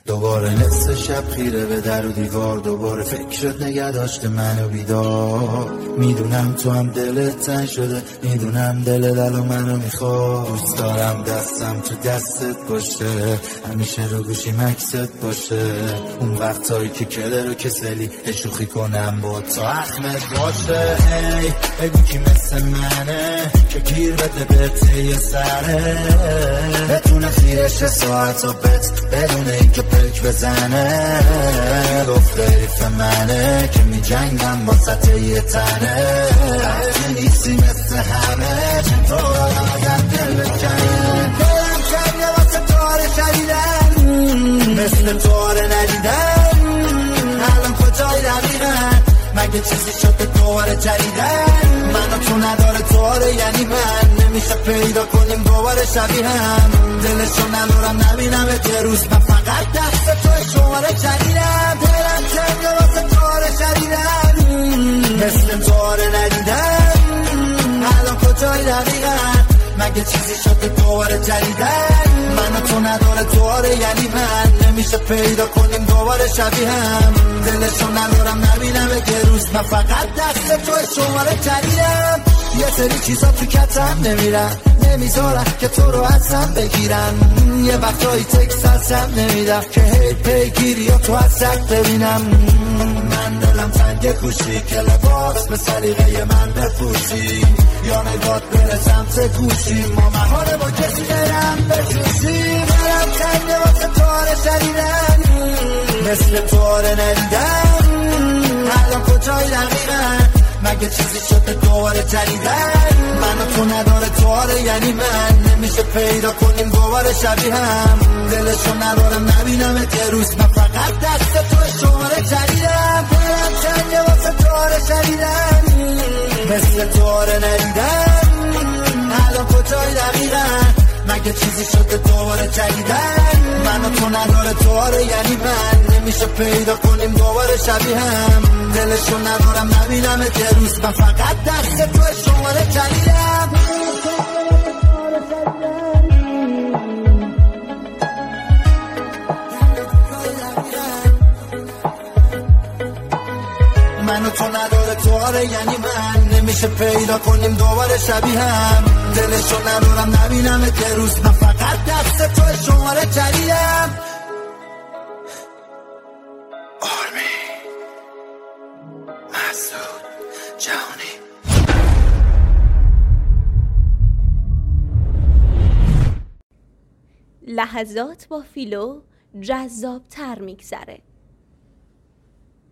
دوباره نصف شب خیره به در و دیوار، دوباره فکرت نگه داشته منو بیدار. میدونم تو هم دلت تنگ شده، میدونم دلت الان منو میخواد. دوست دارم دستم تو دستت باشه، همیشه رو گوشی مکست باشه. اون وقتایی که کله رو کسلی شوخی کنم با تا اخمت باشه. ای بگو کی مثل منه که گیر بده به یه سره، بتونه خیرش ساعت و بدون این که پک بزنه. گفته حیف منه که می جنگم با سطح یه تنه. وقتی نیستی مثل همه چطور آدم دل بکنه. دلم شبیه واسه تاره شدیدن، مثل تاره ندیدن. الان کجای دقیقا مگه چیزی شده دوباره جدیدن؟ من و تو نداره دوباره یعنی من نمیشه پیدا کنیم دوباره شبیه هم. دلشو ندارم نبینم یه روز من فقط دست توی شماره جدیدم. دلم چنگه واسه دوباره شدیدن، مثل دوباره ندیدن. الان کجای دقیقا مگه چیزی شده دوباره جدیدن؟ من و تو نداره دوباره یعنی من نمیشه پیدا کنیم دوباره شبیه هم. دلشو ندارم نبینم یه روز من فقط دست توی شماره جدیدم. یه سری چیزا تو کتم نمیرن، نمیذارن که تو رو ازم بگیرن. یه وقتایی تکست ازم نمیدم که هی پیگیری یا تو ازت ببینم. من دلم تنگ کوشی که لباس به سلیقه من بپوشی، یا نگات بره سمت گوشی ما مهاره با کسی برم بجوشی. دلم تنگ واسه تاره شدیدن، مثل تاره ندیدن. الان کجای دقیقا مگه چیزی شده دوباره جدیدن؟ من و تو نداره دوباره یعنی من نمیشه پیدا کنیم دوباره شبیه هم. دلشو ندارم نبینم یه روز من فقط دست توی شماره جدیدم. دلم چنگه واسه دوباره شدیدن، مثل دوباره ندیدن. الان کجای دقیقا مگه چیزی شده دوباره جدیدن؟ من و تو نداره دوباره یعنی من نمیشه پیدا کنیم دوباره شبیه هم. دلشو ندارم نبینم یه روز من فقط دست توی شماره جدیدم. من و تو نداره دوباره یعنی من نمیشه پیدا کنیم دوباره شبیه هم. دلشو ندارم نبینم یه روز من فقط دست توی شماره جدیدم. آرمی مسعود جهانی. لحظات با فیلو جذاب تر میگذره.